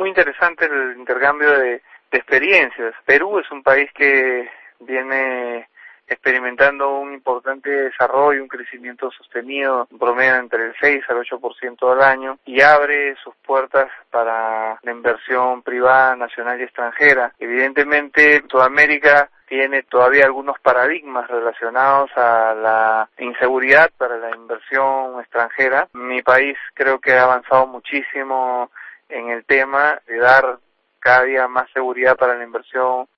muy interesante el intercambio de experiencias. Perú es un país que viene experimentando un importante desarrollo, un crecimiento sostenido, en promedio entre el 6 al 8% al año, y abre sus puertas para la inversión privada, nacional y extranjera. Evidentemente, Sudamérica tiene todavía algunos paradigmas relacionados a la inseguridad para la inversión extranjera. Mi país creo que ha avanzado muchísimo en el tema de dar cada día más seguridad para la inversión